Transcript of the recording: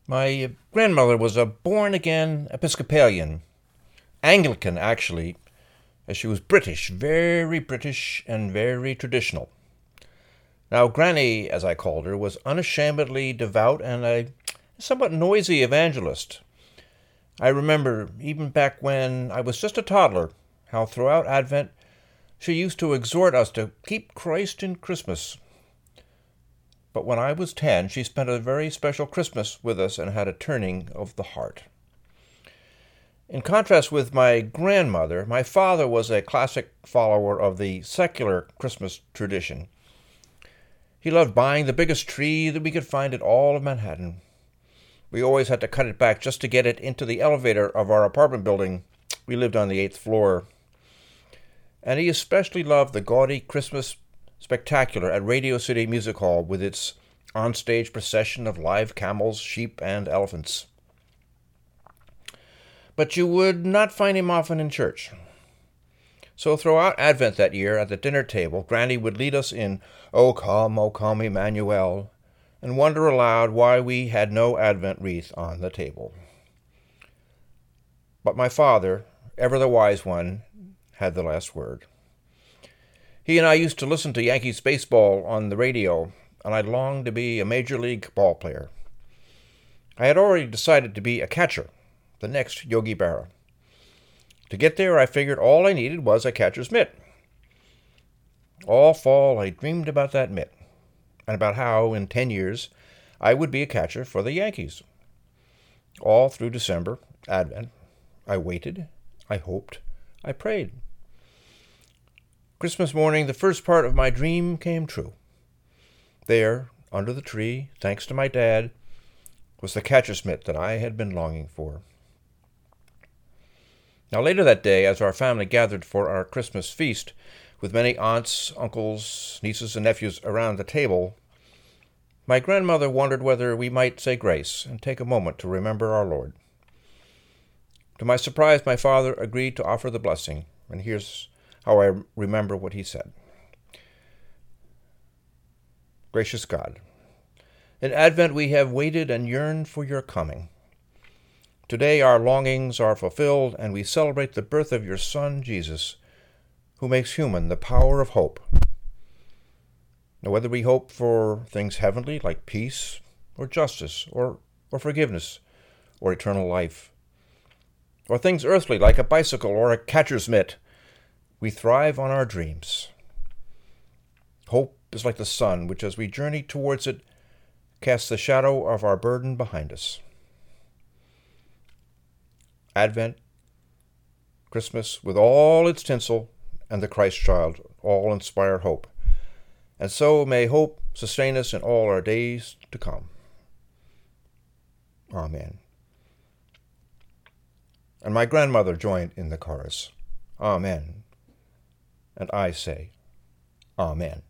My grandmother was a born-again Episcopalian, Anglican actually, as she was British and very traditional. Now, Granny, as I called her, was unashamedly devout and a somewhat noisy evangelist. I remember, even back when I was just a toddler, how throughout Advent she used to exhort us to keep Christ in Christmas. But when I was 10, she spent a very special Christmas with us and had a turning of the heart. In contrast with my grandmother, my father was a classic follower of the secular Christmas tradition. He loved buying the biggest tree that we could find in all of Manhattan. We always had to cut it back just to get it into the elevator of our apartment building. We lived on the 8th floor. And he especially loved the gaudy Christmas spectacular at Radio City Music Hall with its onstage procession of live camels, sheep, and elephants. But you would not find him often in church. So throughout Advent that year, at the dinner table, Granny would lead us in O come, Emmanuel, and wonder aloud why we had no Advent wreath on the table. But my father, ever the wise one, had the last word. He and I used to listen to Yankees baseball on the radio, and I longed to be a major league ball player. I had already decided to be a catcher, the next Yogi Berra. To get there, I figured all I needed was a catcher's mitt. All fall, I dreamed about that mitt, and about how, in 10 years, I would be a catcher for the Yankees. All through December, Advent, I waited, I hoped, I prayed. Christmas morning, the first part of my dream came true. There, under the tree, thanks to my dad, was the catcher's mitt that I had been longing for. Now later that day, as our family gathered for our Christmas feast, with many aunts, uncles, nieces, and nephews around the table, my grandmother wondered whether we might say grace and take a moment to remember our Lord. To my surprise, my father agreed to offer the blessing, and here's how I remember what he said. Gracious God, in Advent we have waited and yearned for your coming. Today our longings are fulfilled, and we celebrate the birth of your Son, Jesus, who makes human the power of hope. Now, whether we hope for things heavenly like peace or justice or forgiveness or eternal life, or things earthly like a bicycle or a catcher's mitt, we thrive on our dreams. Hope is like the sun, which as we journey towards it, casts the shadow of our burden behind us. Advent, Christmas, with all its tinsel, and the Christ child, all inspire hope. And so may hope sustain us in all our days to come. Amen. And my grandmother joined in the chorus. Amen. And I say, Amen.